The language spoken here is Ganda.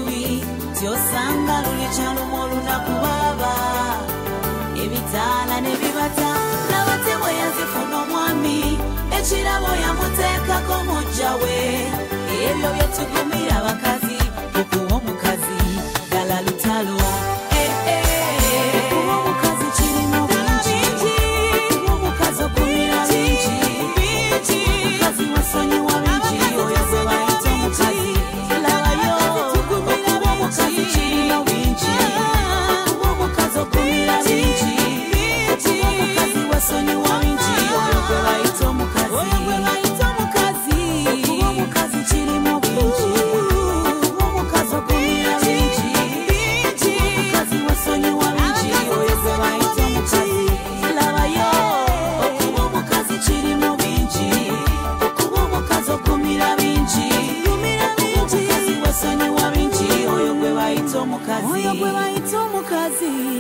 lubi tyosanga luli kyalumu olunaku baba ebitaala ne bibata nabate bwe yazifuna omwami ekirabo yamuteekako mujja we ebyo byetugumira abakazi okuwa omukazi ddala lutalo okuwa omukazi kirina obungi okuwa omukazi okumira bingi omukazi wasonyiwa bingi oyo gwe bayita omukazi labayo okuwa omukazi kirina bingi okuwa omukazi okumira bingi okuwa omukazi wasonyiwa bingi oyo gwe bayita omukazi okuwa omukazi kirina bingi okuwa omukazi okumira bingi omukazi wasonyiwa bingi oyo gwe bayita omukazi labayo okuwa omukazi kirina bingi okuwa omukazi okumira bingi omukazi wasonyiwa bingi oyo gwe bayita omukazi